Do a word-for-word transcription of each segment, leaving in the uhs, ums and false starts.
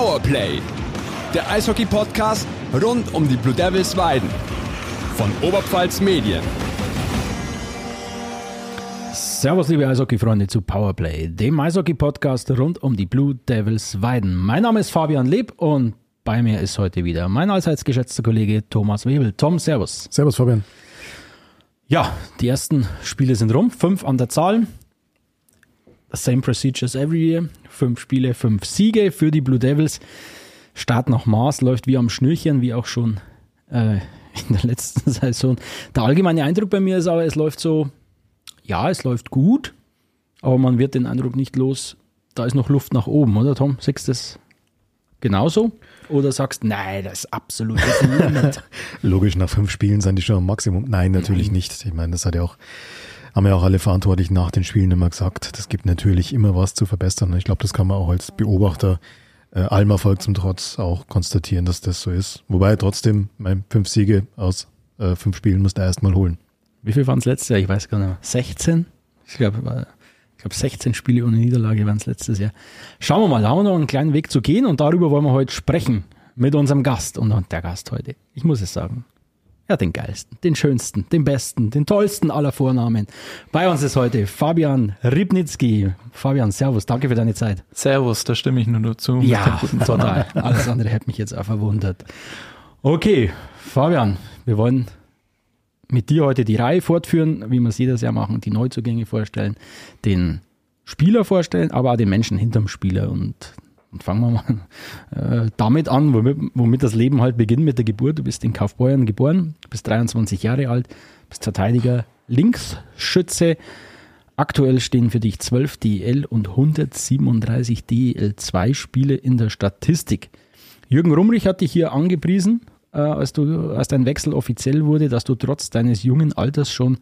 Powerplay, der Eishockey-Podcast rund um die Blue Devils Weiden von Oberpfalz Medien. Servus liebe Eishockey-Freunde zu Powerplay, dem Eishockey-Podcast rund um die Blue Devils Weiden. Mein Name ist Fabian Leb und bei mir ist heute wieder mein allseits geschätzter Kollege Thomas Webel. Tom, servus. Servus Fabian. Ja, die ersten Spiele sind rum, fünf an der Zahl. Same procedures every year. Fünf Spiele, fünf Siege für die Blue Devils. Start nach Maß, läuft wie am Schnürchen, wie auch schon äh, in der letzten Saison. Der allgemeine Eindruck bei mir ist aber, es läuft so, ja, es läuft gut, aber man wird den Eindruck nicht los, da ist noch Luft nach oben, oder Tom? Siehst du das genauso? Oder sagst, nein, das ist absolut das Limit? Logisch, nach fünf Spielen sind die schon am Maximum. Nein, natürlich Nein. nicht. Ich meine, das hat ja auch, haben ja auch alle Verantwortlichen nach den Spielen immer gesagt. Das gibt natürlich immer was zu verbessern. Ich glaube, das kann man auch als Beobachter äh, allem Erfolg zum Trotz auch konstatieren, dass das so ist. Wobei trotzdem, mein, fünf Siege aus äh, fünf Spielen musst du erst mal holen. Wie viel waren es letztes Jahr? Ich weiß gar nicht mehr. sechzehn? Ich glaube, ich glaube sechzehn Spiele ohne Niederlage waren es letztes Jahr. Schauen wir mal, da haben wir noch einen kleinen Weg zu gehen und darüber wollen wir heute sprechen mit unserem Gast. Und der Gast heute, ich muss es sagen, ja, den geilsten, den schönsten, den besten, den tollsten aller Vornamen. Bei uns ist heute Fabian Rybnicki. Fabian, servus, danke für deine Zeit. Servus, da stimme ich nur dazu. Ja, total. Alles andere hätte mich jetzt auch verwundert. Okay, Fabian, wir wollen mit dir heute die Reihe fortführen, wie wir es jedes Jahr machen, die Neuzugänge vorstellen, den Spieler vorstellen, aber auch den Menschen hinterm Spieler. Und, und fangen wir mal äh, damit an, womit, womit das Leben halt beginnt, mit der Geburt. Du bist in Kaufbeuren geboren, bist dreiundzwanzig Jahre alt, bist Verteidiger, Linksschütze. Aktuell stehen für dich zwölf D E L und hundertsiebenunddreißig D E L zwei Spiele in der Statistik. Jürgen Rumrich hat dich hier angepriesen, Äh, als, du, als dein Wechsel offiziell wurde, dass du trotz deines jungen Alters schon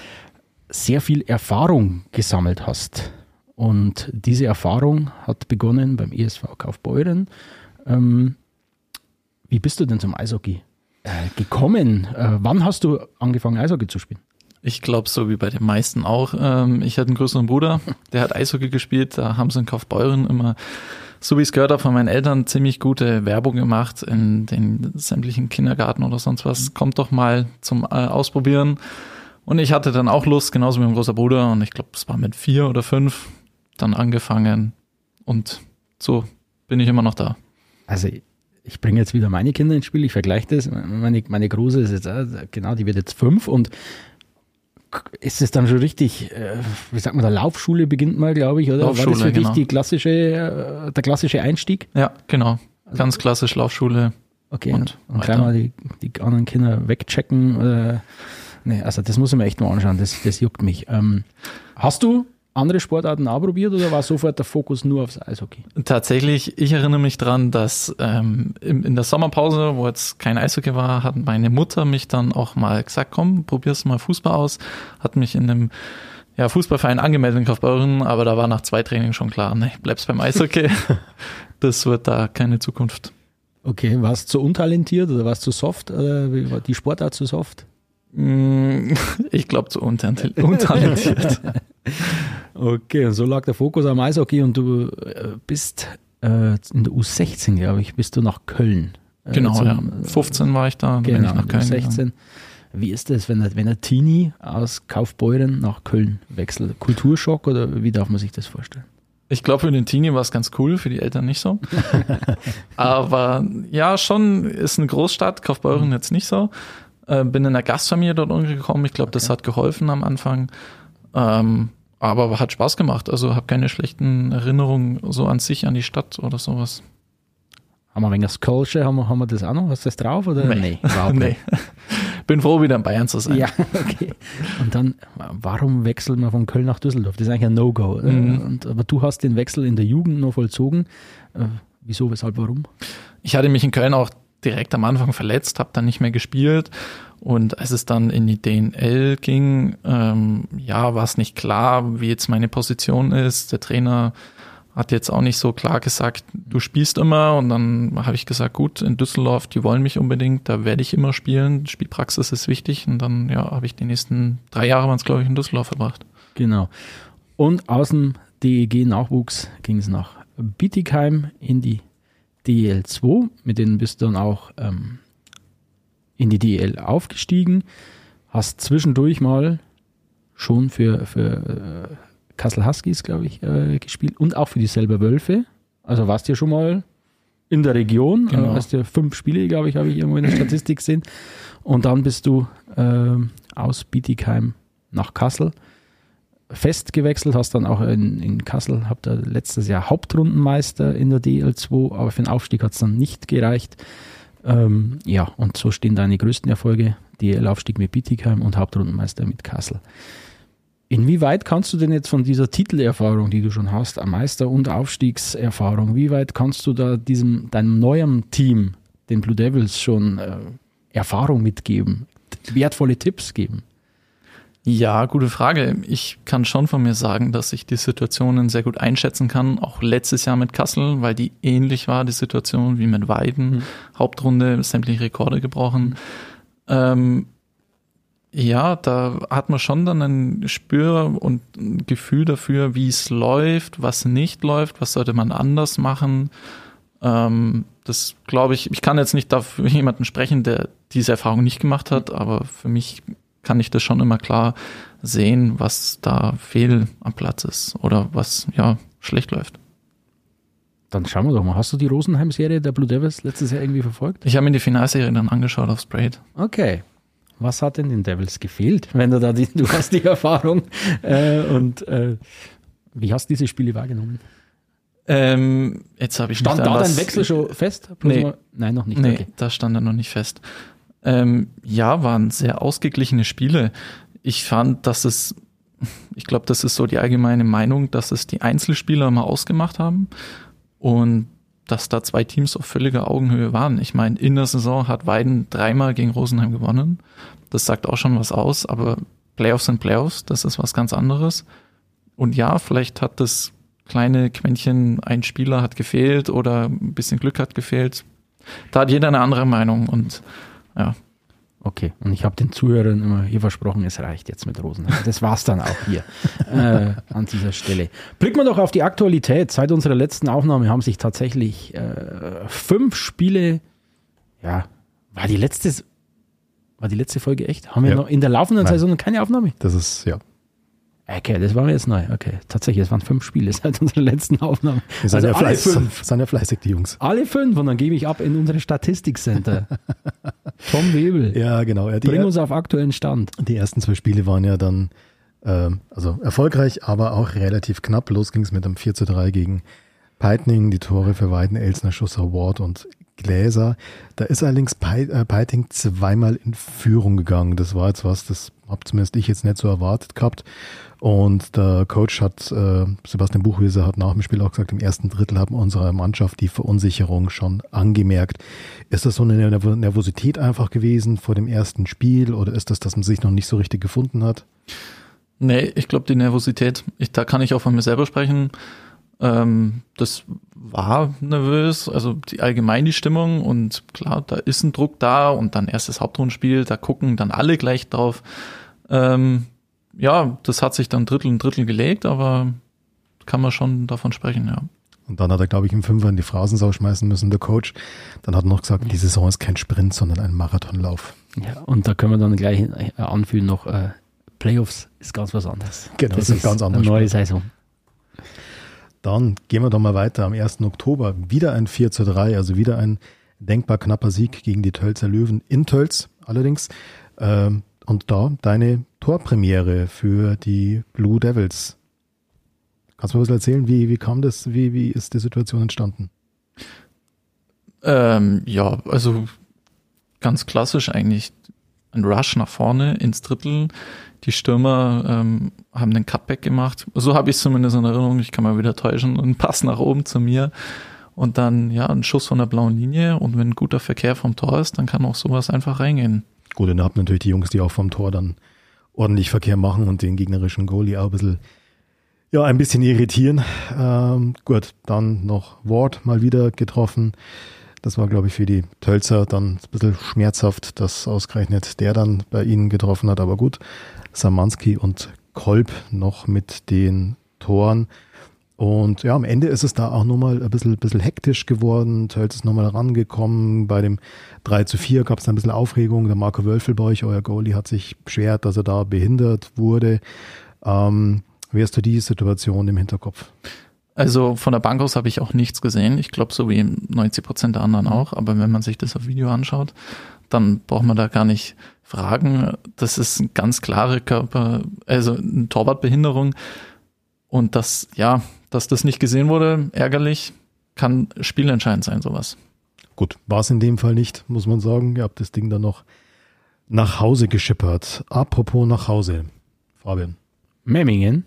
sehr viel Erfahrung gesammelt hast. Und diese Erfahrung hat begonnen beim E S V Kaufbeuren. Ähm, wie bist du denn zum Eishockey äh, gekommen? Äh, wann hast du angefangen, Eishockey zu spielen? Ich glaube, so wie bei den meisten auch. Ähm, ich hatte einen größeren Bruder, der hat Eishockey gespielt. Da haben sie in Kaufbeuren immer, so wie ich es gehört habe von meinen Eltern, ziemlich gute Werbung gemacht in den sämtlichen Kindergarten oder sonst was. Kommt doch mal zum äh, Ausprobieren. Und ich hatte dann auch Lust, genauso wie mein großer Bruder. Und ich glaube, es war mit vier oder fünf dann angefangen. Und so bin ich immer noch da. Also ich bringe jetzt wieder meine Kinder ins Spiel. Ich vergleiche das. Meine, meine Große ist jetzt, genau, die wird jetzt fünf und ist es dann schon richtig, äh, wie sagt man, der Laufschule beginnt mal, glaube ich, oder? Laufschule, war das für genau. dich die klassische, äh, der klassische Einstieg? Ja, genau. Ganz klassisch Laufschule. Okay, Und und, und gleich mal die, die anderen Kinder wegchecken. Äh, nee, also das muss ich mir echt mal anschauen, das, das juckt mich. Ähm, hast du andere Sportarten auch probiert oder war sofort der Fokus nur aufs Eishockey? Tatsächlich, ich erinnere mich dran, dass ähm, in, in der Sommerpause, wo jetzt kein Eishockey war, hat meine Mutter mich dann auch mal gesagt, komm, probier's mal Fußball aus. Hat mich in einem ja, Fußballverein angemeldet in Kaufbeuren, aber da war nach zwei Trainings schon klar, ne, bleibst beim Eishockey. Das wird da keine Zukunft. Okay, warst du zu untalentiert oder warst du zu soft? Oder wie war die Sportart zu soft? Ich glaube zu untalentiert. Okay, und so lag der Fokus am Eishockey und du bist äh, in der U sechzehn, glaube ich, bist du nach Köln. Äh, Genau, zum, ja. fünfzehn war ich da, dann genau, bin ich nach Köln U sechzehn. gegangen. Wie ist das, wenn ein, wenn ein Teenie aus Kaufbeuren nach Köln wechselt? Kulturschock oder wie darf man sich das vorstellen? Ich glaube, für den Teenie war es ganz cool, für die Eltern nicht so. Aber ja, schon ist eine Großstadt, Kaufbeuren jetzt nicht so. Äh, bin in der Gastfamilie dort untergekommen. Ich glaube, okay. Das hat geholfen am Anfang. Ähm, aber hat Spaß gemacht. Also habe keine schlechten Erinnerungen so an sich, an die Stadt oder sowas. Haben wir wegen das Kölsche, haben wir, haben wir das auch noch? Hast du das drauf? Oder? Nee, nee, überhaupt nee. nicht. Bin froh, wieder in Bayern zu sein. Ja, okay. Und dann, warum wechselt man von Köln nach Düsseldorf? Das ist eigentlich ein No-Go. Mhm. Und, aber du hast den Wechsel in der Jugend noch vollzogen. Äh, wieso, weshalb, warum? Ich hatte mich in Köln auch direkt am Anfang verletzt, habe dann nicht mehr gespielt. Und als es dann in die D N L ging, ähm, ja, war es nicht klar, wie jetzt meine Position ist. Der Trainer hat jetzt auch nicht so klar gesagt, du spielst immer. Und dann habe ich gesagt, gut, in Düsseldorf, die wollen mich unbedingt, da werde ich immer spielen. Spielpraxis ist wichtig. Und dann ja, habe ich die nächsten drei Jahre, waren es glaube ich, in Düsseldorf verbracht. Genau. Und aus dem D E G-Nachwuchs ging es nach Bietigheim in die D E L zwei, mit denen bist du dann auch ähm, in die D E L aufgestiegen, hast zwischendurch mal schon für, für äh, Kassel Huskies, glaube ich, äh, gespielt und auch für die Selber Wölfe. Also warst du ja schon mal in der Region, genau. äh, hast ja fünf Spiele, glaube ich, habe ich irgendwo in der Statistik gesehen. Und dann bist du äh, aus Bietigheim nach Kassel fest gewechselt, hast dann auch in, in Kassel, habt ihr letztes Jahr Hauptrundenmeister in der D E L zwei, aber für den Aufstieg hat es dann nicht gereicht. Ähm, ja, und so stehen deine größten Erfolge, D E L-Aufstieg mit Bietigheim und Hauptrundenmeister mit Kassel. Inwieweit kannst du denn jetzt von dieser Titelerfahrung, die du schon hast, Meister- und Aufstiegserfahrung, wie weit kannst du da diesem deinem neuen Team, den Blue Devils, schon äh, Erfahrung mitgeben, wertvolle Tipps geben? Ja, gute Frage. Ich kann schon von mir sagen, dass ich die Situationen sehr gut einschätzen kann, auch letztes Jahr mit Kassel, weil die ähnlich war, die Situation wie mit Weiden. Mhm. Hauptrunde, sämtliche Rekorde gebrochen. Mhm. Ähm, ja, da hat man schon dann ein Gespür und ein Gefühl dafür, wie es läuft, was nicht läuft, was sollte man anders machen. Ähm, das glaube ich, ich kann jetzt nicht dafür jemanden sprechen, der diese Erfahrung nicht gemacht hat, aber für mich kann ich das schon immer klar sehen, was da fehl am Platz ist oder was ja schlecht läuft. Dann schauen wir doch mal. Hast du die Rosenheim-Serie der Blue Devils letztes Jahr irgendwie verfolgt? Ich habe mir die Finalserie dann angeschaut auf Sprayed. Okay. Was hat denn den Devils gefehlt, wenn du da die, du hast die Erfahrung äh, und äh, wie hast du diese Spiele wahrgenommen? Ähm, jetzt habe ich stand da dein Wechsel schon fest? Nee. Mal, nein, noch nicht. Nee, okay. Da stand er noch nicht fest. Ähm, ja, waren sehr ausgeglichene Spiele. Ich fand, dass es, ich glaube, das ist so die allgemeine Meinung, dass es die Einzelspieler mal ausgemacht haben und dass da zwei Teams auf völliger Augenhöhe waren. Ich meine, in der Saison hat Weiden dreimal gegen Rosenheim gewonnen. Das sagt auch schon was aus, aber Playoffs sind Playoffs, das ist was ganz anderes. Und ja, vielleicht hat das kleine Quäntchen, ein Spieler hat gefehlt oder ein bisschen Glück hat gefehlt. Da hat jeder eine andere Meinung und ja. Okay, und ich habe den Zuhörern immer hier versprochen, es reicht jetzt mit Rosenheim. Das war's dann auch hier äh, an dieser Stelle. Blicken wir doch auf die Aktualität. Seit unserer letzten Aufnahme haben sich tatsächlich äh, fünf Spiele, ja, war die letzte, war die letzte Folge echt? Haben wir ja. noch in der laufenden Nein. Saison keine Aufnahme? Das ist, ja. Okay, das war jetzt neu. Okay, tatsächlich, es waren fünf Spiele seit unserer letzten Aufnahme. Wir sind, also ja, alle fleiß, fünf. sind ja fleißig, die Jungs. Alle fünf und dann gebe ich ab in unsere Statistikcenter. Tom Webel. Ja, genau. Ja, die Bring uns auf aktuellen Stand. Die ersten zwei Spiele waren ja dann ähm, also erfolgreich, aber auch relativ knapp. Los ging es mit einem vier zu drei gegen Peitning. Die Tore für Weiden, Elsner, Schusser, Ward und Gläser. Da ist allerdings Peiting zweimal in Führung gegangen. Das war jetzt was, das habe zumindest ich jetzt nicht so erwartet gehabt. Und der Coach hat, äh, Sebastian Buchwieser hat nach dem Spiel auch gesagt, im ersten Drittel haben unsere Mannschaft die Verunsicherung schon angemerkt. Ist das so eine Nervosität einfach gewesen vor dem ersten Spiel oder ist das, dass man sich noch nicht so richtig gefunden hat? Nee, ich glaube die Nervosität, ich, da kann ich auch von mir selber sprechen. Ähm, das war nervös, also die allgemein die Stimmung und klar, da ist ein Druck da und dann erstes Hauptrundenspiel, da gucken dann alle gleich drauf. Ähm, ja, das hat sich dann Drittel und Drittel gelegt, aber kann man schon davon sprechen, ja. Und dann hat er, glaube ich, im Fünfer in die Phrasensau schmeißen müssen, der Coach. Dann hat er noch gesagt, die Saison ist kein Sprint, sondern ein Marathonlauf. Ja, und da können wir dann gleich anfühlen noch, äh, Playoffs ist ganz was anderes. Genau, das, das ist ganz eine anderes neue Spiel. Saison. Dann gehen wir doch mal weiter. Am ersten Oktober wieder ein vier zu drei, also wieder ein denkbar knapper Sieg gegen die Tölzer Löwen in Tölz allerdings. Ähm, und da deine Torpremiere für die Blue Devils. Kannst du mir was erzählen? Wie, wie kam das? Wie, wie ist die Situation entstanden? Ähm, ja, also ganz klassisch eigentlich. Ein Rush nach vorne ins Drittel. Die Stürmer ähm, haben einen Cutback gemacht. So habe ich es zumindest in Erinnerung. Ich kann mal wieder täuschen. Ein Pass nach oben zu mir. Und dann ja ein Schuss von der blauen Linie. Und wenn guter Verkehr vom Tor ist, dann kann auch sowas einfach reingehen. Gut, und da habt natürlich die Jungs, die auch vom Tor dann ordentlich Verkehr machen und den gegnerischen Goalie auch ein bisschen, ja, ein bisschen irritieren. Ähm, gut, dann noch Ward mal wieder getroffen. Das war, glaube ich, für die Tölzer dann ein bisschen schmerzhaft, dass ausgerechnet der dann bei ihnen getroffen hat. Aber gut, Samanski und Kolb noch mit den Toren. Und ja, am Ende ist es da auch nochmal ein bisschen, bisschen hektisch geworden. Tölz ist nochmal rangekommen. Bei dem drei zu vier gab es ein bisschen Aufregung. Der Marco Wölfel bei euch, euer Goalie, hat sich beschwert, dass er da behindert wurde. Ähm, wie hast du die Situation im Hinterkopf? Also von der Bank aus habe ich auch nichts gesehen. Ich glaube, so wie neunzig Prozent der anderen auch. Aber wenn man sich das auf Video anschaut, dann braucht man da gar nicht fragen. Das ist eine ganz klare Körper, also eine Torwartbehinderung. Und das, ja, dass das nicht gesehen wurde, ärgerlich, kann spielentscheidend sein, sowas. Gut, war es in dem Fall nicht, muss man sagen. Ihr habt das Ding dann noch nach Hause geschippert. Apropos nach Hause, Fabian. Memmingen,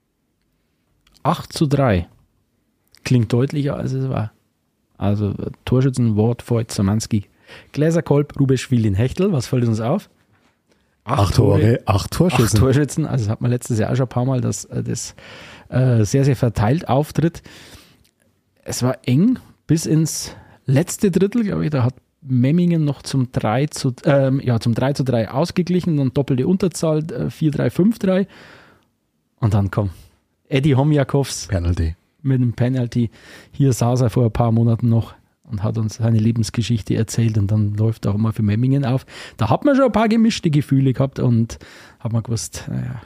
acht zu drei. Klingt deutlicher, als es war. Also Torschützenwort Voigt Szymanski. Gläserkolb, Rubeschwilin, Hechtel, was fällt uns auf? Acht, acht Tore, Tore, acht Torschützen. Acht Torschützen, also das hat man letztes Jahr auch schon ein paar Mal, dass das äh, sehr, sehr verteilt auftritt. Es war eng bis ins letzte Drittel, glaube ich, da hat Memmingen noch zum drei zu drei ausgeglichen, dann doppelte Unterzahl, äh, vier drei, fünf drei und dann kommt Eddie Homjakovs Penalty. Mit einem Penalty. Hier saß er vor ein paar Monaten noch und hat uns seine Lebensgeschichte erzählt und dann läuft er auch mal für Memmingen auf. Da hat man schon ein paar gemischte Gefühle gehabt und hat man gewusst, naja,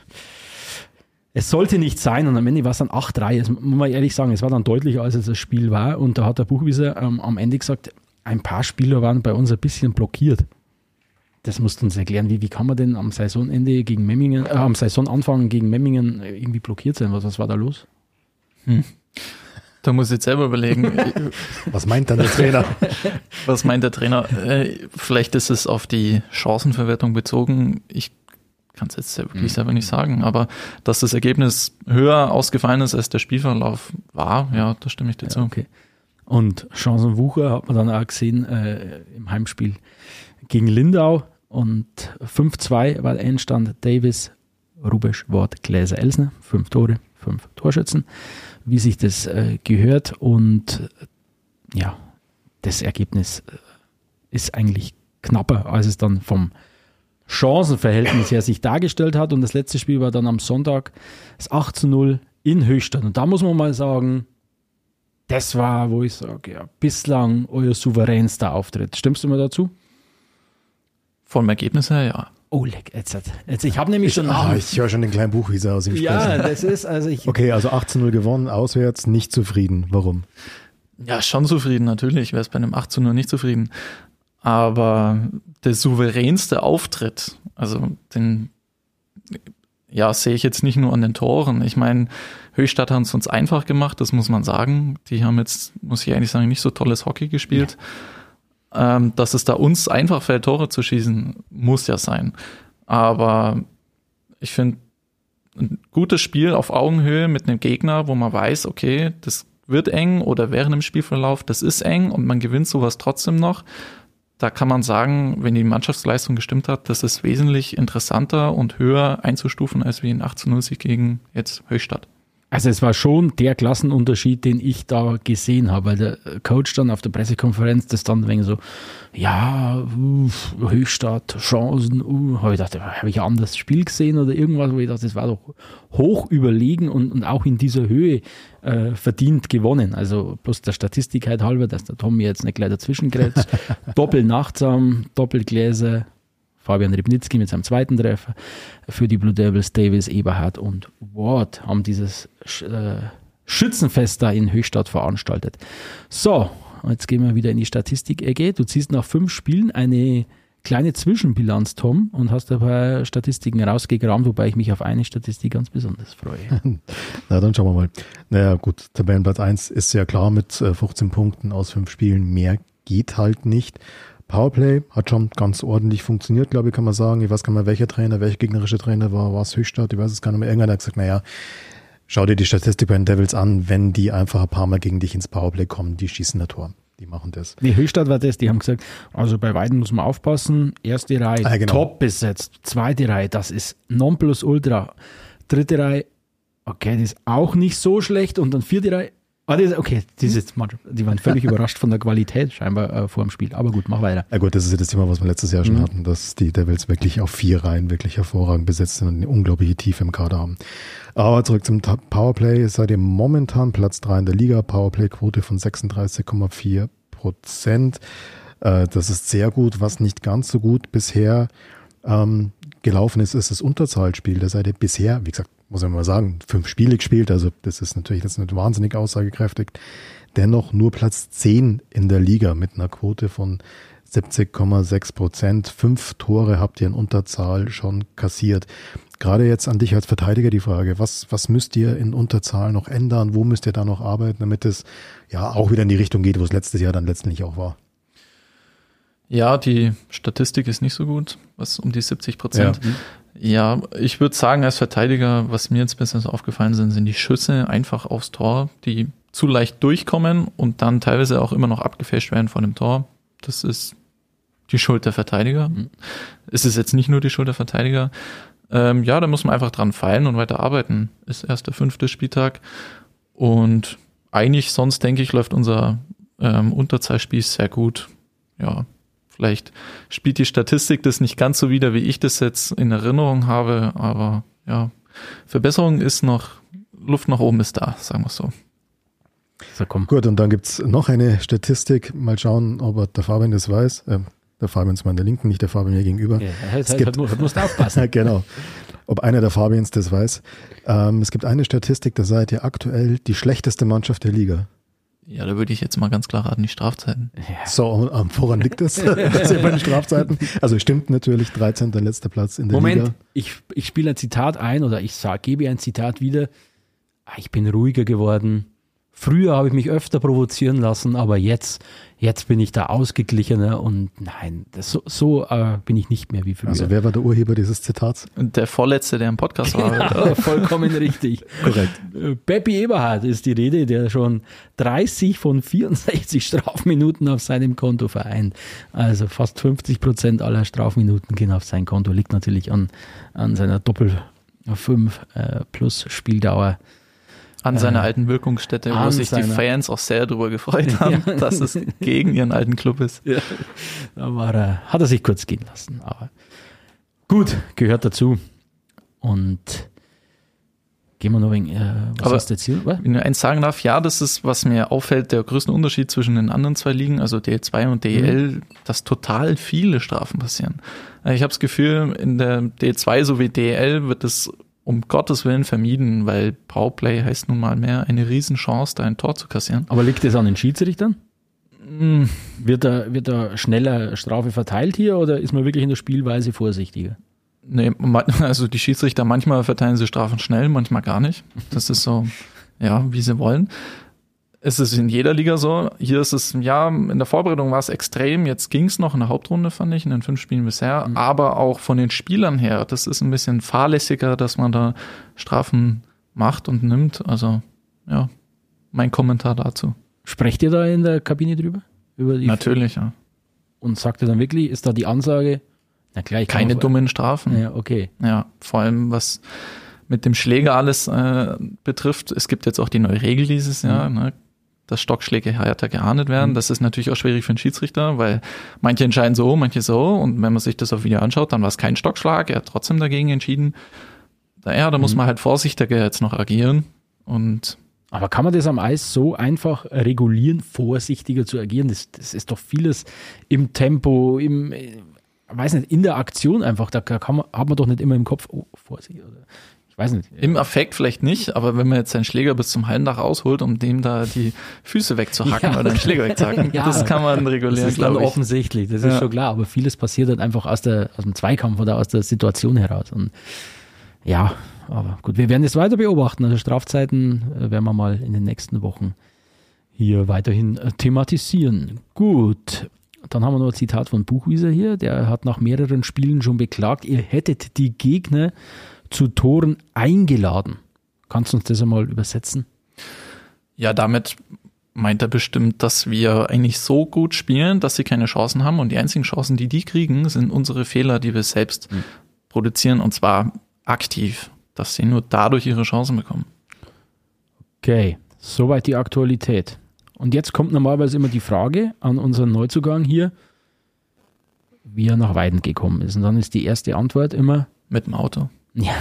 es sollte nicht sein und am Ende war es dann acht drei. Das muss man ehrlich sagen, es war dann deutlicher, als es das Spiel war und da hat der Buchwieser ähm, am Ende gesagt, ein paar Spieler waren bei uns ein bisschen blockiert. Das musst du uns erklären, wie, wie kann man denn am Saisonende gegen Memmingen, äh, am Saisonanfang gegen Memmingen irgendwie blockiert sein? Was, was war da los? Hm. Da muss ich jetzt selber überlegen. Was meint dann der Trainer? Was meint der Trainer? Äh, vielleicht ist es auf die Chancenverwertung bezogen. Ich kann es jetzt wirklich mhm. selber nicht sagen, aber dass das Ergebnis höher ausgefallen ist, als der Spielverlauf war, ja, da stimme ich dir zu. Ja, okay. Und Chancenwucher hat man dann auch gesehen äh, im Heimspiel gegen Lindau und fünf zwei war der Endstand. Davis, Rubesch, Wort, Gläser, Elsner, fünf Tore, fünf Torschützen, wie sich das äh, gehört und äh, ja, das Ergebnis äh, ist eigentlich knapper, als es dann vom Chancenverhältnis her sich dargestellt hat und das letzte Spiel war dann am Sonntag das acht zu null in Höchstadt und da muss man mal sagen, das war, wo ich sage, ja, bislang euer souveränster Auftritt. Stimmst du mir dazu? Vom Ergebnis her, ja. Oh, leck, jetzt, jetzt ich habe nämlich schon... Ah, ich höre schon den kleinen Buchwieser aus ihm sprechen. Ja, das ist, also ich... Okay, also acht zu null gewonnen, auswärts, nicht zufrieden. Warum? Ja, schon zufrieden, natürlich. Wäre es bei einem acht zu null nicht zufrieden. Aber der souveränste Auftritt, also den... Ja, sehe ich jetzt nicht nur an den Toren. Ich meine, Höchstadt hat es uns einfach gemacht, das muss man sagen. Die haben jetzt, muss ich eigentlich sagen, nicht so tolles Hockey gespielt. Ja. Ähm, dass es da uns einfach fällt, Tore zu schießen, muss ja sein. Aber ich finde, ein gutes Spiel auf Augenhöhe mit einem Gegner, wo man weiß, okay, das wird eng oder während dem Spielverlauf, das ist eng und man gewinnt sowas trotzdem noch. Da kann man sagen, wenn die Mannschaftsleistung gestimmt hat, das ist wesentlich interessanter und höher einzustufen als wie ein acht zu null Sieg gegen jetzt Höchstadt. Also es war schon der Klassenunterschied, den ich da gesehen habe, weil der Coach dann auf der Pressekonferenz das dann wegen so, ja, uh, Höchstadt, Chancen, uh, habe ich gedacht, habe ich ein anderes Spiel gesehen oder irgendwas, wo ich dachte, das war doch hoch überlegen und, und auch in dieser Höhe äh, verdient gewonnen. Also bloß der Statistik halt halber, dass der Tommy jetzt nicht gleich dazwischen grätscht. Doppelnachtsam, Doppelgläser, Fabian Ribnitzki mit seinem zweiten Treffer für die Blue Devils, Davis, Eberhardt und Ward haben dieses äh, Schützenfest da in Höchstadt veranstaltet. So, jetzt gehen wir wieder in die Statistik-Ecke. Du ziehst nach fünf Spielen eine kleine Zwischenbilanz, Tom, und hast ein paar Statistiken rausgekramt, wobei ich mich auf eine Statistik ganz besonders freue. Na, dann schauen wir mal. Naja, gut, Tabellenplatz eins ist ja klar mit fünfzehn Punkten aus fünf Spielen. Mehr geht halt nicht. Powerplay hat schon ganz ordentlich funktioniert, glaube ich, kann man sagen. Ich weiß gar nicht mehr, welcher Trainer, welcher gegnerische Trainer war, war es Höchstadt, ich weiß es gar nicht mehr. Irgendeiner hat gesagt, naja, schau dir die Statistik bei den Devils an, wenn die einfach ein paar Mal gegen dich ins Powerplay kommen, die schießen ein Tor. Die machen das. Nee, Höchstadt war das, die haben gesagt, also bei Weiden muss man aufpassen, erste Reihe ah, genau. top besetzt, zweite Reihe, das ist Nonplusultra, dritte Reihe, okay, das ist auch nicht so schlecht und dann vierte Reihe, Ah, das, okay, diese, die waren völlig überrascht von der Qualität scheinbar äh, vor dem Spiel. Aber gut, mach weiter. Ja gut, das ist ja das Thema, was wir letztes Jahr schon Mhm. hatten, dass die Devils wirklich auf vier Reihen wirklich hervorragend besetzt sind und eine unglaubliche Tiefe im Kader haben. Aber zurück zum Ta- Powerplay. Seid ihr momentan Platz drei in der Liga. Powerplay-Quote von sechsunddreißig Komma vier Prozent. Äh, das ist sehr gut. Was nicht ganz so gut bisher ähm, gelaufen ist, ist das Unterzahlspiel. Da seid ihr bisher, wie gesagt, muss man mal sagen, fünf Spiele gespielt. Also das ist natürlich jetzt nicht wahnsinnig aussagekräftig. Dennoch nur Platz zehn in der Liga mit einer Quote von siebzig Komma sechs Prozent. Fünf Tore habt ihr in Unterzahl schon kassiert. Gerade jetzt an dich als Verteidiger die Frage, was, was müsst ihr in Unterzahl noch ändern? Wo müsst ihr da noch arbeiten, damit es ja auch wieder in die Richtung geht, wo es letztes Jahr dann letztendlich auch war? Ja, die Statistik ist nicht so gut, was um die siebzig Prozent. Ja. ja, ich würde sagen, als Verteidiger, was mir jetzt besonders aufgefallen sind, sind die Schüsse einfach aufs Tor, die zu leicht durchkommen und dann teilweise auch immer noch abgefälscht werden von dem Tor. Das ist die Schuld der Verteidiger. Mhm. Es ist jetzt nicht nur die Schuld der Verteidiger. Ähm, ja, da muss man einfach dran feilen und weiter arbeiten. Ist erst der fünfte Spieltag und eigentlich sonst, denke ich, läuft unser ähm, Unterzahlspiel sehr gut. Ja, vielleicht spielt die Statistik das nicht ganz so wider, wie ich das jetzt in Erinnerung habe, aber ja, Verbesserung ist noch, Luft nach oben ist da, sagen wir es so. So, komm. Gut, und dann gibt's noch eine Statistik. Mal schauen, ob der Fabian das weiß. Ähm, der Fabian ist mal an der Linken, nicht der Fabian mir gegenüber. Ja, halt, es gibt, halt, musst aufpassen. Genau. Ob einer der Fabians das weiß. Ähm, es gibt eine Statistik, da seid ihr aktuell die schlechteste Mannschaft der Liga. Ja, da würde ich jetzt mal ganz klar raten, die Strafzeiten. Ja. So, ähm, woran liegt das? Das ist bei den Strafzeiten. Also stimmt natürlich, dreizehnter letzter Platz in der Moment, Liga. Moment, ich, ich spiele ein Zitat ein oder ich sag, gebe ein Zitat wieder. Ich bin ruhiger geworden. Früher habe ich mich öfter provozieren lassen, aber jetzt, jetzt bin ich da ausgeglichener und nein, das, so, so äh, bin ich nicht mehr wie früher. Also wer war der Urheber dieses Zitats? Der Vorletzte, der im Podcast war. Ja, vollkommen richtig. Korrekt. Beppi Eberhardt ist die Rede, der schon dreißig von vierundsechzig Strafminuten auf seinem Konto vereint. Also fast fünfzig Prozent aller Strafminuten gehen auf sein Konto. Liegt natürlich an, an seiner Doppel fünf äh, plus Spieldauer. An seiner äh, alten Wirkungsstätte, wo sich die Fans auch sehr darüber gefreut haben, ja. dass es gegen ihren alten Club ist. Ja. Da war er, hat er sich kurz gehen lassen. Aber gut, gehört dazu. Und gehen wir noch ein wenig, äh, was Aber hast du jetzt hier? Was? Wenn ich eins sagen darf, ja, das ist, was mir auffällt, der größte Unterschied zwischen den anderen zwei Ligen, also D E zwei und D E L, mhm. dass total viele Strafen passieren. Ich habe das Gefühl, in der D E zwei sowie D E L wird es um Gottes Willen vermieden, weil Powerplay heißt nun mal mehr eine Riesenchance, da ein Tor zu kassieren. Aber liegt das an den Schiedsrichtern? Mm. Wird da, wird da schneller Strafe verteilt hier oder ist man wirklich in der Spielweise vorsichtiger? Nee, also die Schiedsrichter, manchmal verteilen sie Strafen schnell, manchmal gar nicht. Das ist so, ja, wie sie wollen. Es ist in jeder Liga so. Hier ist es, ja, in der Vorbereitung war es extrem. Jetzt ging es noch in der Hauptrunde, fand ich, in den fünf Spielen bisher. Mhm. Aber auch von den Spielern her, das ist ein bisschen fahrlässiger, dass man da Strafen macht und nimmt. Also, ja, mein Kommentar dazu. Sprecht ihr da in der Kabine drüber? Über die Natürlich, F- ja. Und sagt ihr dann wirklich, ist da die Ansage, na klar, ich kann keine dummen Strafen. Ja, okay. Ja, vor allem was mit dem Schläger alles äh, betrifft. Es gibt jetzt auch die neue Regel dieses Jahr, mhm. ne? dass Stockschläge härter geahndet werden. Das ist natürlich auch schwierig für einen Schiedsrichter, weil manche entscheiden so, manche so. Und wenn man sich das auf Video anschaut, dann war es kein Stockschlag. Er hat trotzdem dagegen entschieden. Ja, da muss man halt vorsichtiger jetzt noch agieren. Und aber kann man das am Eis so einfach regulieren, vorsichtiger zu agieren? Das, das ist doch vieles im Tempo, im, weiß nicht, in der Aktion einfach. Da kann man, hat man doch nicht immer im Kopf, oh, Vorsicht, oder ich weiß nicht. Im Affekt vielleicht nicht, aber wenn man jetzt seinen Schläger bis zum Hallendach ausholt, um dem da die Füße wegzuhacken ja. oder den Schläger wegzuhacken, ja, das kann man regulieren, das ist dann offensichtlich, das ist ja. schon klar, aber vieles passiert halt einfach aus, der, aus dem Zweikampf oder aus der Situation heraus. Und ja, aber gut, wir werden das weiter beobachten. Also Strafzeiten äh, werden wir mal in den nächsten Wochen hier weiterhin äh, thematisieren. Gut, dann haben wir noch ein Zitat von Buchwieser hier, der hat nach mehreren Spielen schon beklagt, ihr hättet die Gegner zu Toren eingeladen. Kannst du uns das einmal übersetzen? Ja, damit meint er bestimmt, dass wir eigentlich so gut spielen, dass sie keine Chancen haben und die einzigen Chancen, die die kriegen, sind unsere Fehler, die wir selbst mhm. produzieren und zwar aktiv, dass sie nur dadurch ihre Chancen bekommen. Okay, Soweit die Aktualität. Und jetzt kommt normalerweise immer die Frage an unseren Neuzugang hier, wie er nach Weiden gekommen ist. Und dann ist die erste Antwort immer... Mit dem Auto. Ja.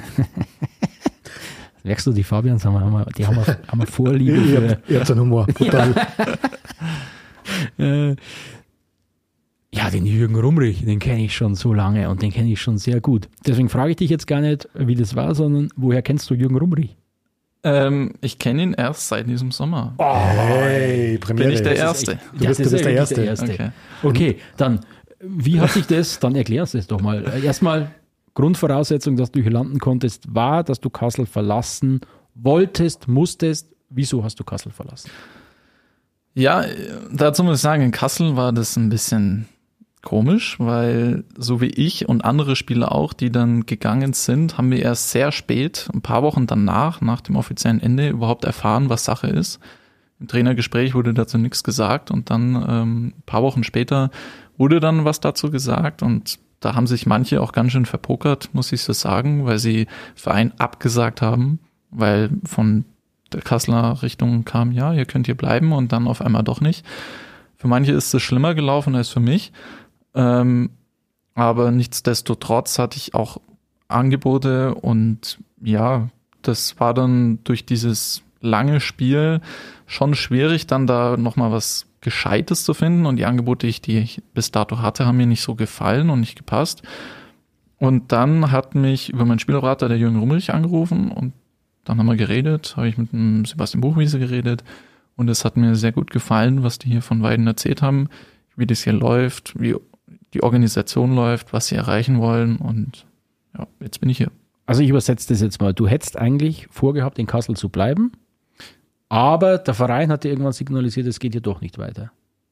Merkst du, die Fabians haben wir, die haben wir, haben wir Vorliebe für... Ihr habt einen Humor. Brutal. Ja. Äh, ja, den Jürgen Rumrich, den kenne ich schon so lange und den kenne ich schon sehr gut. Deswegen frage ich dich jetzt gar nicht, wie das war, sondern woher kennst du Jürgen Rumrich? Ähm, ich kenne ihn erst seit diesem Sommer. Oh, hey, Premiere. Bin ich der Das ist Erste? echt- Du bist, du bist der Erste. Der Erste. Okay. Okay, dann, wie hat sich das, dann erklärst du es doch mal. Erstmal, Grundvoraussetzung, dass du hier landen konntest, war, dass du Kassel verlassen wolltest, musstest. Wieso hast du Kassel verlassen? Ja, dazu muss ich sagen, in Kassel war das ein bisschen komisch, weil so wie ich und andere Spieler auch, die dann gegangen sind, haben wir erst sehr spät, ein paar Wochen danach, nach dem offiziellen Ende, überhaupt erfahren, was Sache ist. Im Trainergespräch wurde dazu nichts gesagt und dann ähm, ein paar Wochen später wurde dann was dazu gesagt und da haben sich manche auch ganz schön verpokert, muss ich so sagen, weil sie Verein abgesagt haben, weil von der Kasseler Richtung kam, ja, ihr könnt hier bleiben und dann auf einmal doch nicht. Für manche ist es schlimmer gelaufen als für mich. Ähm, aber nichtsdestotrotz hatte ich auch Angebote und ja, das war dann durch dieses lange Spiel schon schwierig, dann da nochmal was Gescheites zu finden und die Angebote, die ich bis dato hatte, haben mir nicht so gefallen und nicht gepasst. Und dann hat mich über meinen Spielerberater der Jürgen Rumrich angerufen und dann haben wir geredet, habe ich mit dem Sebastian Buchwiese geredet und es hat mir sehr gut gefallen, was die hier von Weiden erzählt haben, wie das hier läuft, wie die Organisation läuft, was sie erreichen wollen und ja, jetzt bin ich hier. Also ich übersetze das jetzt mal. Du hättest eigentlich vorgehabt, in Kassel zu bleiben, aber der Verein hat dir irgendwann signalisiert, es geht hier doch nicht weiter.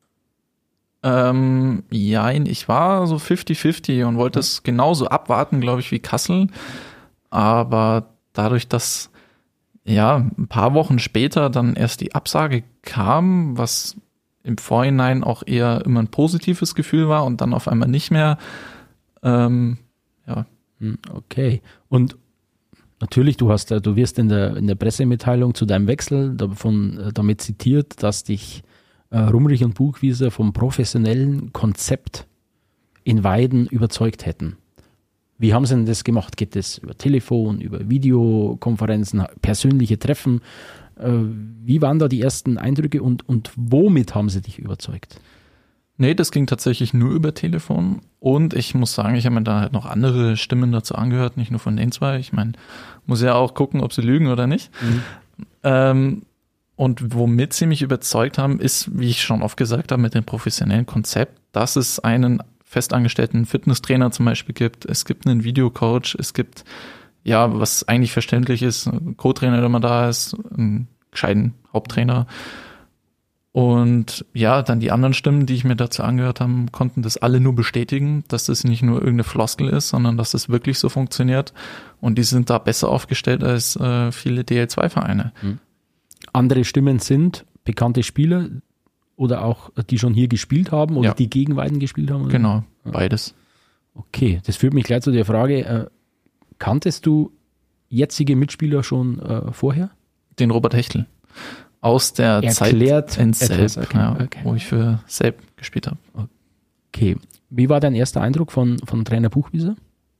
Ähm, ja, ich war so fifty fifty und wollte es genauso abwarten, glaube ich, wie Kassel, aber dadurch, dass ja ein paar Wochen später dann erst die Absage kam, was im Vorhinein auch eher immer ein positives Gefühl war und dann auf einmal nicht mehr. Ähm, ja. Okay. Und natürlich, du hast, du wirst in der, in der Pressemitteilung zu deinem Wechsel davon, damit zitiert, dass dich äh, Rumrich und Buchwieser vom professionellen Konzept in Weiden überzeugt hätten. Wie haben sie denn das gemacht? Geht das über Telefon, über Videokonferenzen, persönliche Treffen? Wie waren da die ersten Eindrücke und, und womit haben sie dich überzeugt? Nee, das ging tatsächlich nur über Telefon und ich muss sagen, ich habe mir da halt noch andere Stimmen dazu angehört, nicht nur von den zwei. Ich meine, muss ja auch gucken, ob sie lügen oder nicht. Mhm. Ähm, und womit sie mich überzeugt haben, ist, wie ich schon oft gesagt habe, mit dem professionellen Konzept, dass es einen festangestellten Fitnesstrainer zum Beispiel gibt, es gibt einen Videocoach, es gibt ja, was eigentlich verständlich ist, ein Co-Trainer, der mal da ist, einen gescheiten Haupttrainer. Und ja, dann die anderen Stimmen, die ich mir dazu angehört habe, konnten das alle nur bestätigen, dass das nicht nur irgendeine Floskel ist, sondern dass das wirklich so funktioniert. Und die sind da besser aufgestellt als äh, viele D L zwei Vereine. Mhm. Andere Stimmen sind bekannte Spieler oder auch die schon hier gespielt haben oder ja. die gegen Weiden gespielt haben? Oder? Genau, beides. Okay, das führt mich gleich zu der Frage, äh, kanntest du jetzige Mitspieler schon äh, vorher? Den Robert Hechtel. Aus der Erklärt Zeit in Selb, okay, ja, okay. wo ich für Selb gespielt habe. Okay. Wie war dein erster Eindruck von, von Trainer Buchwieser?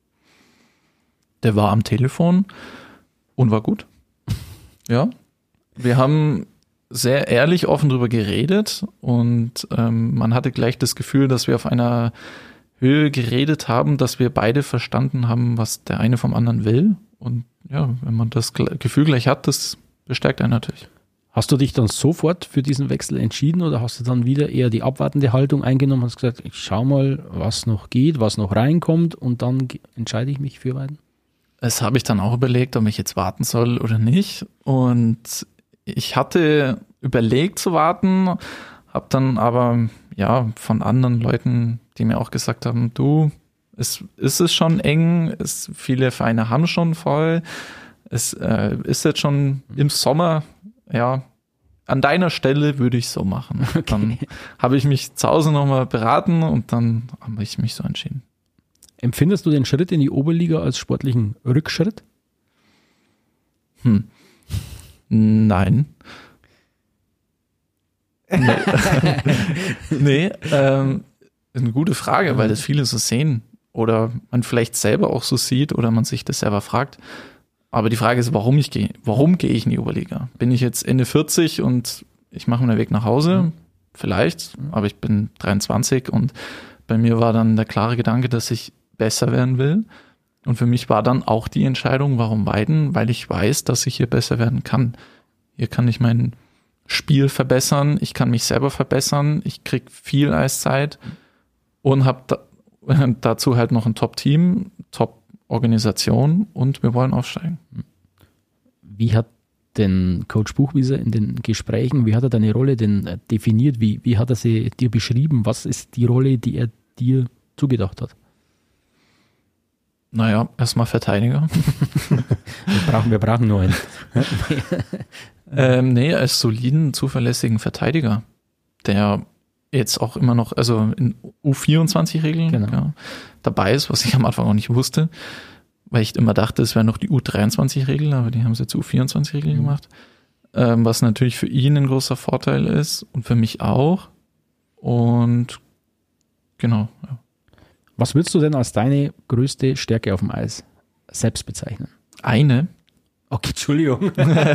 Der war am Telefon und war gut. Ja. Wir haben sehr ehrlich, offen drüber geredet und ähm, man hatte gleich das Gefühl, dass wir auf einer Höhe geredet haben, dass wir beide verstanden haben, was der eine vom anderen will. Und ja, wenn man das Gefühl gleich hat, das bestärkt einen natürlich. Hast du dich dann sofort für diesen Wechsel entschieden oder hast du dann wieder eher die abwartende Haltung eingenommen und hast gesagt, ich schau mal, was noch geht, was noch reinkommt und dann entscheide ich mich für Weiden? Das habe ich dann auch überlegt, ob ich jetzt warten soll oder nicht. Und ich hatte überlegt zu warten, habe dann aber ja von anderen Leuten, die mir auch gesagt haben, du, es ist es schon eng, es, viele Vereine haben schon voll, es äh, ist jetzt schon im Sommer, ja, an deiner Stelle würde ich so machen. Okay. Dann habe ich mich zu Hause nochmal beraten und dann habe ich mich so entschieden. Empfindest du den Schritt in die Oberliga als sportlichen Rückschritt? Hm. Nein. Nee, nee ähm, eine gute Frage, weil das viele so sehen oder man vielleicht selber auch so sieht oder man sich das selber fragt. Aber die Frage ist, warum ich gehe. Warum gehe ich in die Oberliga? Bin ich jetzt Ende vierzig und ich mache mir den Weg nach Hause? Mhm. Vielleicht, aber ich bin dreiundzwanzig und bei mir war dann der klare Gedanke, dass ich besser werden will. Und für mich war dann auch die Entscheidung, warum Weiden? Weil ich weiß, dass ich hier besser werden kann. Hier kann ich mein Spiel verbessern, ich kann mich selber verbessern, ich kriege viel Eiszeit und habe da, dazu halt noch ein Top-Team, Top-Organisation und wir wollen aufsteigen. Wie hat denn Coach Buchwieser in den Gesprächen, wie hat er deine Rolle denn definiert? Wie, wie hat er sie dir beschrieben? Was ist die Rolle, die er dir zugedacht hat? Naja, erstmal Verteidiger. wir, brauchen, wir brauchen nur einen. ähm, nee, als soliden, zuverlässigen Verteidiger, der jetzt auch immer noch, also in U vierundzwanzig-Regeln genau. ja, dabei ist, was ich am Anfang auch nicht wusste, weil ich immer dachte, es wären noch die U dreiundzwanzig-Regeln, aber die haben es jetzt U vierundzwanzig-Regeln mhm. gemacht, ähm, was natürlich für ihn ein großer Vorteil ist und für mich auch. Und genau, ja. Was würdest du denn als deine größte Stärke auf dem Eis selbst bezeichnen? Eine? Okay, Entschuldigung.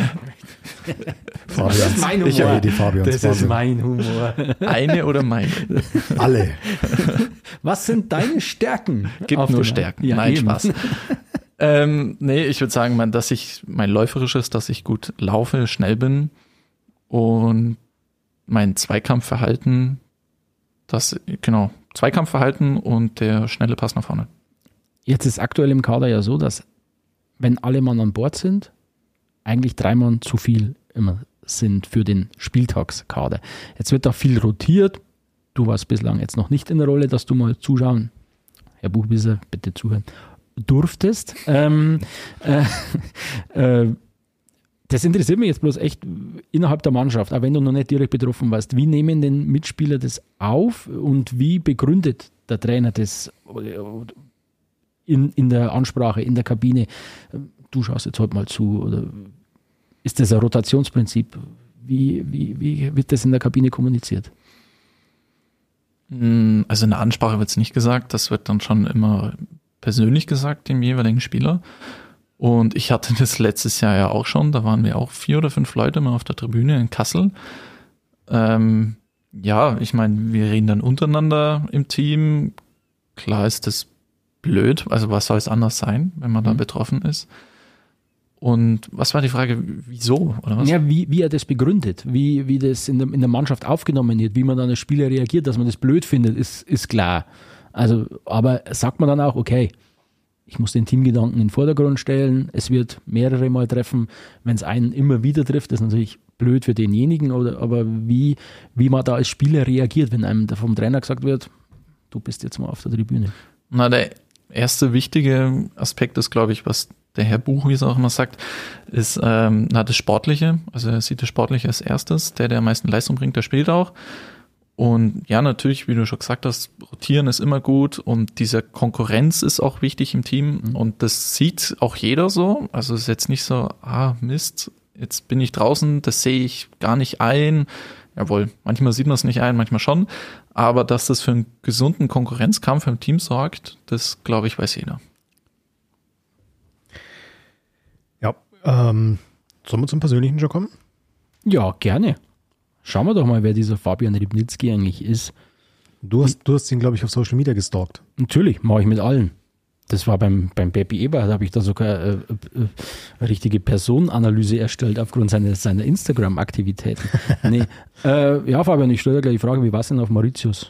Das ist mein Humor. Ich habe die Fabians. Das ist mein Humor. Eine oder meine? Alle. Was sind deine Stärken? Gibt nur Stärken. Ja, Nein, eben. Spaß. ähm, nee, ich würde sagen, mein, dass ich mein läuferisches, dass ich gut laufe, schnell bin und mein Zweikampfverhalten, das, genau, Zweikampfverhalten und der schnelle Pass nach vorne. Jetzt ist aktuell im Kader ja so, dass wenn alle Mann an Bord sind, eigentlich drei Mann zu viel immer sind für den Spieltagskader. Jetzt wird da viel rotiert. Du warst bislang jetzt noch nicht in der Rolle, dass du mal zuschauen, Herr Buchwieser, bitte zuhören, durftest. Ähm, äh, äh, das interessiert mich jetzt bloß echt innerhalb der Mannschaft, auch wenn du noch nicht direkt betroffen warst. Wie nehmen denn Mitspieler das auf und wie begründet der Trainer das in, in der Ansprache, in der Kabine? Du schaust jetzt heute mal zu oder ist das ein Rotationsprinzip? Wie, wie, wie wird das in der Kabine kommuniziert? Also in der Ansprache wird es nicht gesagt, das wird dann schon immer persönlich gesagt dem jeweiligen Spieler. Und ich hatte das letztes Jahr ja auch schon, da waren wir auch vier oder fünf Leute mal auf der Tribüne in Kassel. Ähm, ja, ich meine, wir reden dann untereinander im Team. Klar ist das blöd, also was soll es anders sein, wenn man mhm. da betroffen ist. Und was war die Frage, wieso oder was? Ja, wie, wie er das begründet, wie, wie das in der, in der Mannschaft aufgenommen wird, wie man dann als Spieler reagiert, dass man das blöd findet, ist, ist klar. Also, aber sagt man dann auch, okay, ich muss den Teamgedanken in den Vordergrund stellen, es wird mehrere Mal treffen, wenn es einen immer wieder trifft, das ist natürlich blöd für denjenigen, oder, aber wie, wie man da als Spieler reagiert, wenn einem vom Trainer gesagt wird, du bist jetzt mal auf der Tribüne. Na, der erste wichtige Aspekt ist, glaube ich, was der Herr Buchwieser auch immer sagt, ist ähm, na, das Sportliche, also er sieht das Sportliche als erstes, der, der am meisten Leistung bringt, der spielt auch. Und ja, natürlich, wie du schon gesagt hast, rotieren ist immer gut und diese Konkurrenz ist auch wichtig im Team mhm. und das sieht auch jeder so. Also es ist jetzt nicht so, ah Mist, jetzt bin ich draußen, das sehe ich gar nicht ein. Jawohl, manchmal sieht man es nicht ein, manchmal schon. Aber dass das für einen gesunden Konkurrenzkampf im Team sorgt, das glaube ich weiß jeder. Ja, ähm, sollen wir zum Persönlichen schon kommen? Ja, gerne. Schauen wir doch mal, wer dieser Fabian Rybnicki eigentlich ist. Du hast, du hast ihn, glaube ich, auf Social Media gestalkt. Natürlich, mache ich mit allen. Das war beim, beim Baby Eber, da habe ich da sogar äh, äh, eine richtige Personenanalyse erstellt aufgrund seiner, seiner Instagram-Aktivitäten. nee. äh, ja, Fabian, ich stelle dir gleich die Frage, wie war es denn auf Mauritius?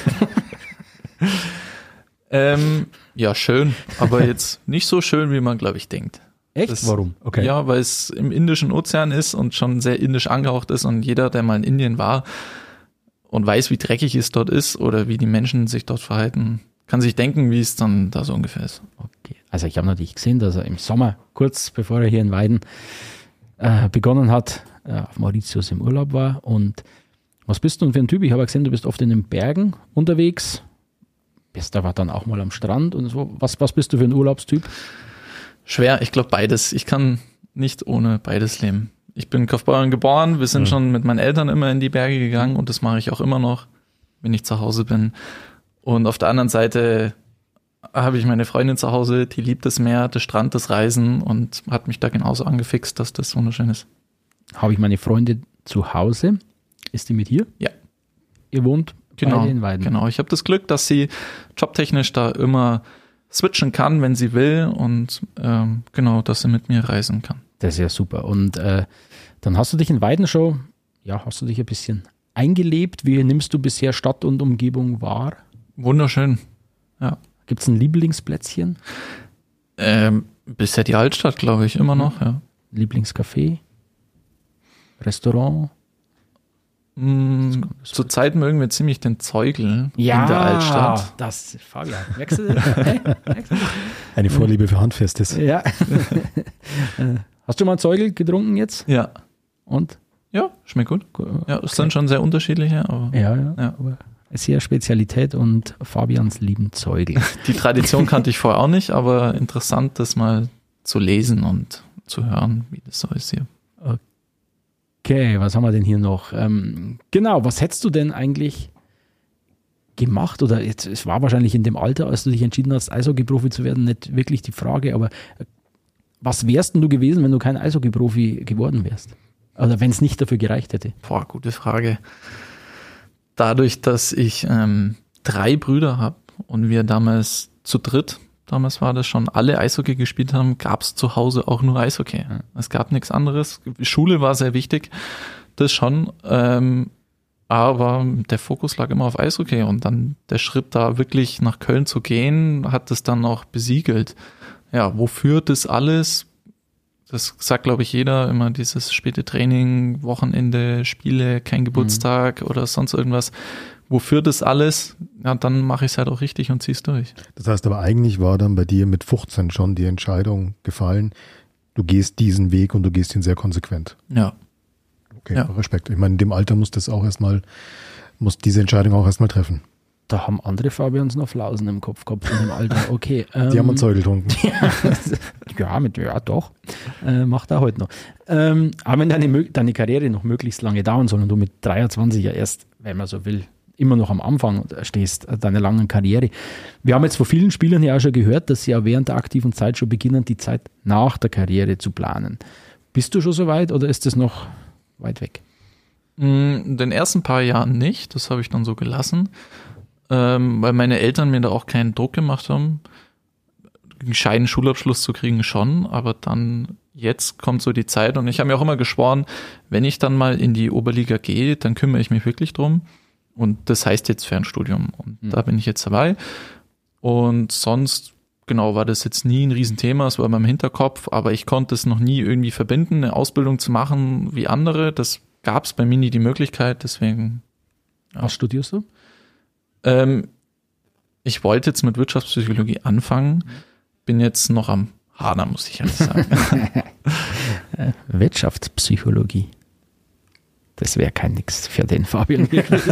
ähm, ja, schön, aber jetzt nicht so schön, wie man, glaube ich, denkt. Echt? Das, Warum? Okay. Ja, weil es im Indischen Ozean ist und schon sehr indisch angehaucht ist und jeder, der mal in Indien war und weiß, wie dreckig es dort ist oder wie die Menschen sich dort verhalten, kann sich denken, wie es dann da so ungefähr ist. Okay. Also ich habe natürlich gesehen, dass er im Sommer, kurz bevor er hier in Weiden äh, begonnen hat, äh, auf Mauritius im Urlaub war. Und was bist du denn für ein Typ? Ich habe gesehen, du bist oft in den Bergen unterwegs, bist aber dann auch mal am Strand und so. Was, was bist du für ein Urlaubstyp? Schwer, ich glaube beides. Ich kann nicht ohne beides leben. Ich bin in Kaufbeuren geboren, wir sind Mhm. schon mit meinen Eltern immer in die Berge gegangen und das mache ich auch immer noch, wenn ich zu Hause bin. Und auf der anderen Seite habe ich meine Freundin zu Hause, die liebt das Meer, das Strand, das Reisen und hat mich da genauso angefixt, dass das wunderschön ist. Habe ich meine Freunde zu Hause. Ist die mit hier? Ja. Ihr wohnt Genau, beide in Weiden? genau. Ich habe das Glück, dass sie jobtechnisch da immer switchen kann, wenn sie will und ähm, genau, dass sie mit mir reisen kann. Das ist ja super. Und äh, dann hast du dich in Weiden schon, ja, hast du dich ein bisschen eingelebt. Wie nimmst du bisher Stadt und Umgebung wahr? Wunderschön. Ja. Gibt es ein Lieblingsplätzchen? Ähm, bisher die Altstadt, glaube ich, immer noch, ja. Lieblingscafé? Restaurant? Mm, Zurzeit mögen wir ziemlich den Zeugel in der Altstadt. Das, Fabian, merkst du das? Hey, merkst du das? Eine Vorliebe für Handfestes. Ja. Äh, Hast du mal einen Zeugel getrunken jetzt? Ja. Und? Ja, schmeckt gut. Ja, es sind schon sehr unterschiedliche, aber Ja, ja. Ja. Aber sehr Spezialität und Fabians lieben Zeugel. die Tradition kannte ich vorher auch nicht, aber interessant, das mal zu lesen und zu hören, wie das so ist hier. Okay, was haben wir denn hier noch? Ähm, genau, was hättest du denn eigentlich gemacht? Oder jetzt, es war wahrscheinlich in dem Alter, als du dich entschieden hast, Eishockey-Profi zu werden, nicht wirklich die Frage, aber was wärst denn du gewesen, wenn du kein Eishockey-Profi geworden wärst? Oder wenn es nicht dafür gereicht hätte? Boah, gute Frage. Dadurch, dass ich ähm, drei Brüder habe und wir damals zu dritt, damals war das schon, alle Eishockey gespielt haben, gab es zu Hause auch nur Eishockey. Ja. Es gab nichts anderes. Schule war sehr wichtig, das schon. Ähm, aber der Fokus lag immer auf Eishockey und dann der Schritt da wirklich nach Köln zu gehen, hat das dann auch besiegelt. Ja, wofür das alles? Das sagt, glaube ich, jeder immer, dieses späte Training, Wochenende, Spiele, kein Geburtstag mhm. oder sonst irgendwas. Wofür das alles? Ja, dann mache ich es halt auch richtig und ziehe es durch. Das heißt aber eigentlich war dann bei dir mit fünfzehn schon die Entscheidung gefallen, du gehst diesen Weg und du gehst ihn sehr konsequent. Ja. Okay, Ja. Respekt. Ich meine, in dem Alter muss das auch erstmal, muss diese Entscheidung auch erstmal treffen. Da haben andere Fabians noch Flausen im Kopf gehabt in dem Alter. Okay. Ähm, Die haben einen Zeugel getrunken. ja, mit, ja, doch. Äh, macht er heute noch. Ähm, aber wenn deine, Mö- deine Karriere noch möglichst lange dauern soll und du mit dreiundzwanzig ja erst, wenn man so will, immer noch am Anfang stehst, äh, deiner langen Karriere. Wir haben jetzt von vielen Spielern ja auch schon gehört, dass sie ja während der aktiven Zeit schon beginnen, die Zeit nach der Karriere zu planen. Bist du schon so weit oder ist das noch weit weg? In den ersten paar Jahren nicht, das habe ich dann so gelassen, ähm, weil meine Eltern mir da auch keinen Druck gemacht haben. Einen gescheiten Schulabschluss zu kriegen schon, aber dann jetzt kommt so die Zeit und ich habe mir auch immer geschworen, wenn ich dann mal in die Oberliga gehe, dann kümmere ich mich wirklich drum und das heißt jetzt Fernstudium und Mhm. da bin ich jetzt dabei und sonst genau war das jetzt nie ein Riesenthema, es war in meinem Hinterkopf, aber ich konnte es noch nie irgendwie verbinden, eine Ausbildung zu machen wie andere, das gab es bei mir nie die Möglichkeit, deswegen. Ja. Was studierst du? Ähm, ich wollte jetzt mit Wirtschaftspsychologie anfangen, bin jetzt noch am Hadern, muss ich ehrlich sagen. Äh, Wirtschaftspsychologie. Das wäre kein Nix für den Fabian.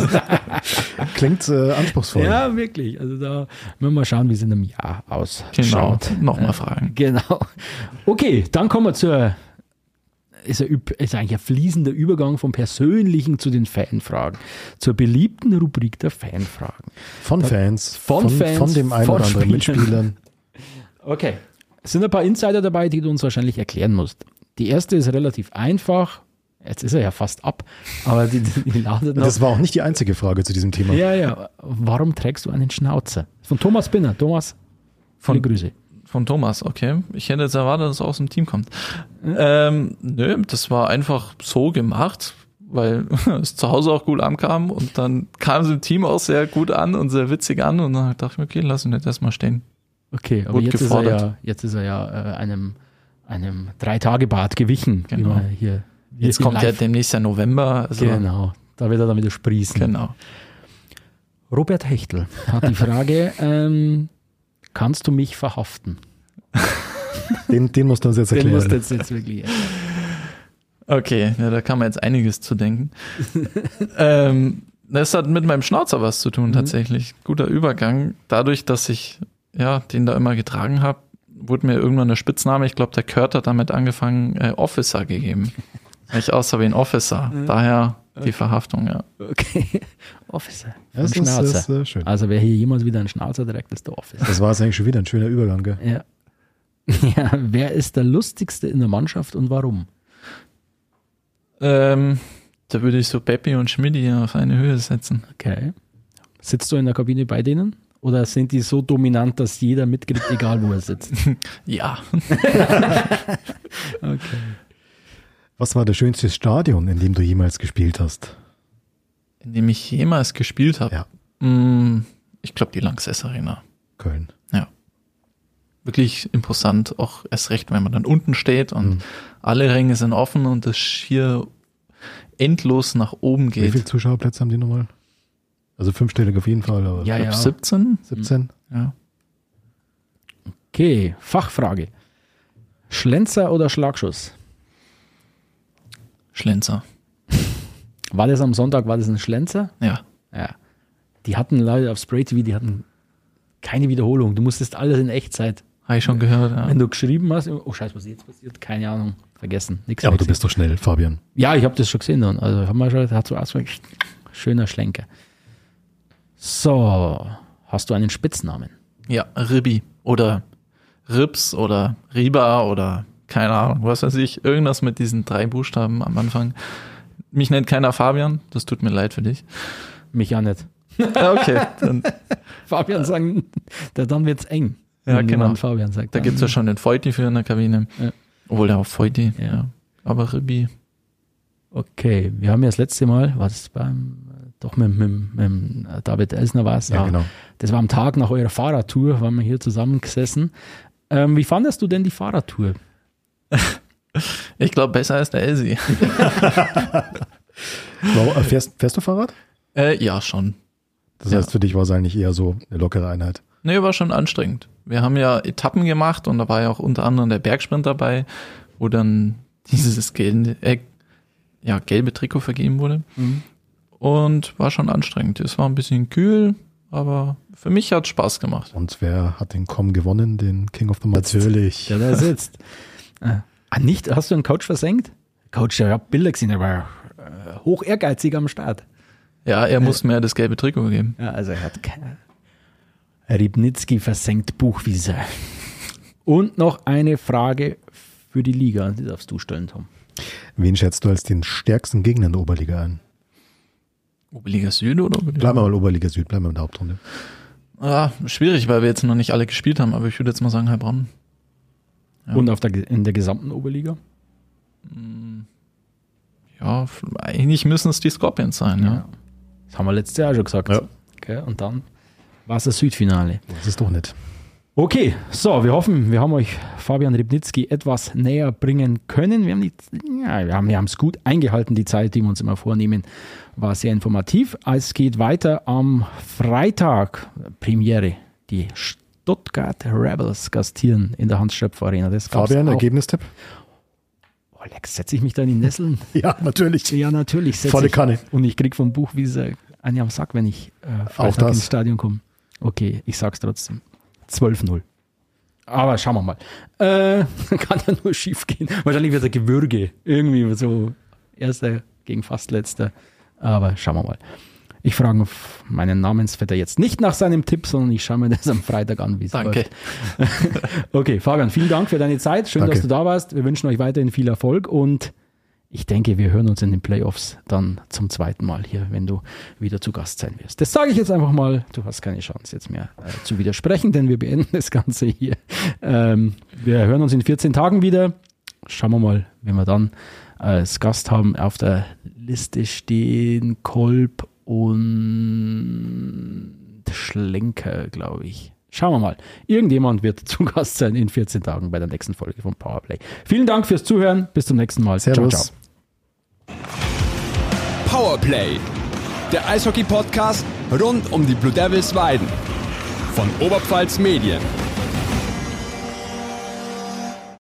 Klingt äh, anspruchsvoll. Ja, wirklich. Also da müssen wir schauen, wie es in einem Jahr ausschaut. Genau, nochmal fragen. Genau. Okay, dann kommen wir zur, ist, ein, üb- ist eigentlich ein fließender Übergang vom Persönlichen zu den Fanfragen. Zur beliebten Rubrik der Fanfragen. Von Fans, Von Fans, von dem einen von oder anderen Spielern. Mitspielern. Okay. Es sind ein paar Insider dabei, die du uns wahrscheinlich erklären musst. Die erste ist relativ einfach. Jetzt ist er ja fast ab, aber die, die, die lautet noch. Das war auch nicht die einzige Frage zu diesem Thema. Ja, ja. Warum trägst du einen Schnauzer? Von Thomas Binner. Thomas, viele Von, Grüße. von Thomas, okay. Ich hätte jetzt erwartet, dass es aus dem Team kommt. Ähm, nö, das war einfach so gemacht, weil es zu Hause auch gut ankam und dann kam es im Team auch sehr gut an und sehr witzig an und dann dachte ich mir, okay, lass ihn jetzt erstmal stehen. Okay, aber Wurde jetzt ist, er gefordert. ja, jetzt ist er ja äh, einem, einem Drei-Tage-Bad gewichen. wie Genau. man Hier, Jetzt hier kommt ja live- demnächst ja November. Also Genau, da wird er dann wieder sprießen. Genau. Robert Hechtel hat die Frage, ähm, kannst du mich verhaften? Den, den musst du uns jetzt Den erklären. musst du jetzt, jetzt wirklich erklären. Okay, ja, da kann man jetzt einiges zu denken. ähm, das hat mit meinem Schnauzer was zu tun, tatsächlich. Guter Übergang. Dadurch, dass ich ja den da immer getragen habe, wurde mir irgendwann der Spitzname, ich glaube, der Kurt hat damit angefangen, äh, Officer gegeben. Ich aussah wie ein Officer, daher die Verhaftung, ja. Okay. Officer. Das Ein ist, Schnauzer. ist äh, schön. Also wer hier jemals wieder einen Schnauzer trägt, ist der Officer. Das war jetzt eigentlich schon wieder ein schöner Übergang, gell? Ja. Ja, wer ist der lustigste in der Mannschaft und warum? Ähm, da würde ich so Peppi und Schmidti auf eine Höhe setzen. Okay. Sitzt du in der Kabine bei denen? Oder sind die so dominant, dass jeder mitkriegt, egal wo er sitzt? Ja. Okay. Was war das schönste Stadion, in dem du jemals gespielt hast? In dem ich jemals gespielt habe. Ja. Mm, ich glaube die Lanxess Arena. Köln. Ja. Wirklich imposant, auch erst recht, wenn man dann unten steht und Mhm. alle Ränge sind offen und das schier endlos nach oben Wie geht. viele Zuschauerplätze haben die nochmal? Also fünfstellig auf jeden Fall, aber Ja, Ich ja. glaub siebzehn? siebzehn? Ja. Okay, Fachfrage. Schlenzer oder Schlagschuss? Schlenzer. War das am Sonntag, war das ein Schlenzer? Ja. Ja. Die hatten leider auf Spray T V, die hatten keine Wiederholung. Du musstest alles in Echtzeit. Habe ich schon gehört. Ja. Wenn du geschrieben hast, oh scheiße, was ist jetzt passiert? Keine Ahnung, vergessen. Nix Ja, aber du gesehen. bist doch schnell, Fabian. Ja, ich habe das schon gesehen dann. Also haben wir schon, hat so ausgehört. Schöner Schlenker. So, hast du einen Spitznamen? Ja, Ribi oder Rips oder Riba oder keine Ahnung, was weiß ich. Irgendwas mit diesen drei Buchstaben am Anfang. Mich nennt keiner Fabian, das tut mir leid für dich. Mich ja nicht. Ja, okay, dann, Fabian sagen, da dann wird's eng. Ja, wenn genau. jemand Fabian sagt. da gibt's ja schon den Feuti für in der Kabine. Ja. Obwohl der auch Feuti, Ja. ja. Aber Ribi, Okay, wir haben ja das letzte Mal, war das beim, doch mit, mit, mit David Elsner war es, Ja, genau. Das war am Tag nach eurer Fahrradtour, waren wir hier zusammengesessen. Ähm, wie fandest du denn die Fahrradtour? ich glaube besser als der Elsi. Wow, äh, fährst, fährst du Fahrrad? äh, ja, schon. Das Ja. heißt, für dich war es eigentlich eher so eine lockere Einheit. Nee, war schon anstrengend. Wir haben ja Etappen gemacht und da war ja auch unter anderem der Bergsprint dabei, wo dann dieses gelbe, äh, ja, gelbe Trikot vergeben wurde. Und war schon anstrengend. Es war ein bisschen kühl, aber für mich hat es Spaß gemacht. Und wer hat den C O M gewonnen? Den King of the Mountains? Natürlich. Der da sitzt. äh, ah, nicht? Hast du einen Coach versenkt? Coach, ja, ich hab Bilder gesehen, der war äh, hoch ehrgeizig am Start. Ja, er muss mir das gelbe Trikot geben. Ja, also er hat keine. Ribnitzky versenkt Buchwiese. Und noch eine Frage für die Liga. Die darfst du stellen, Tom. Wen schätzt du als den stärksten Gegner in der Oberliga ein? Oberliga Süd oder Oberliga? Bleiben wir mal Oberliga Süd, bleiben wir in der Hauptrunde. Ah, schwierig, weil wir jetzt noch nicht alle gespielt haben, aber ich würde jetzt mal sagen Heilbronn. Ja. Und auf der, in der gesamten Oberliga? Ja, eigentlich müssen es die Scorpions sein, ja. Das haben wir letztes Jahr schon gesagt. Ja. Okay, und dann war es das Südfinale. Das ist doch nicht. Okay, so, wir hoffen, wir haben euch Fabian Ribnitzky etwas näher bringen können. Wir haben die, ja, wir haben wir haben es gut eingehalten, die Zeit, die wir uns immer vornehmen, war sehr informativ. Es geht weiter am Freitag, Premiere, die Stuttgart Rebels gastieren in der Hans-Schöpf-Arena. Das gab's Fabian, auch. Ergebnistipp? Oh, Lex, setze ich mich da in die Nesseln? Ja, natürlich. Ja, natürlich. setz Volle ich. Kanne. Und ich krieg vom Buch wie eine am Sack, wenn ich äh, Freitag das. ins Stadion komme. Okay, ich sag's trotzdem. zwölf null. Aber schauen wir mal. Äh, kann ja nur schief gehen. Wahrscheinlich wird er Gewürge. Irgendwie so erster gegen fast letzter. Aber schauen wir mal. Ich frage meinen Namensvetter jetzt nicht nach seinem Tipp, sondern ich schaue mir das am Freitag an, wie es Danke. läuft. Okay, Fabian, vielen Dank für deine Zeit. Schön, Danke. dass du da warst. Wir wünschen euch weiterhin viel Erfolg und ich denke, wir hören uns in den Playoffs dann zum zweiten Mal hier, wenn du wieder zu Gast sein wirst. Das sage ich jetzt einfach mal. Du hast keine Chance jetzt mehr äh, zu widersprechen, denn wir beenden das Ganze hier. Ähm, wir hören uns in vierzehn Tagen wieder. Schauen wir mal, wenn wir dann als Gast haben. Auf der Liste stehen Kolb und Schlenker, glaube ich. Schauen wir mal. Irgendjemand wird zu Gast sein in vierzehn Tagen bei der nächsten Folge von Powerplay. Vielen Dank fürs Zuhören. Bis zum nächsten Mal. Servus. Ciao, ciao. Powerplay, der Eishockey-Podcast rund um die Blue Devils Weiden von Oberpfalz Medien.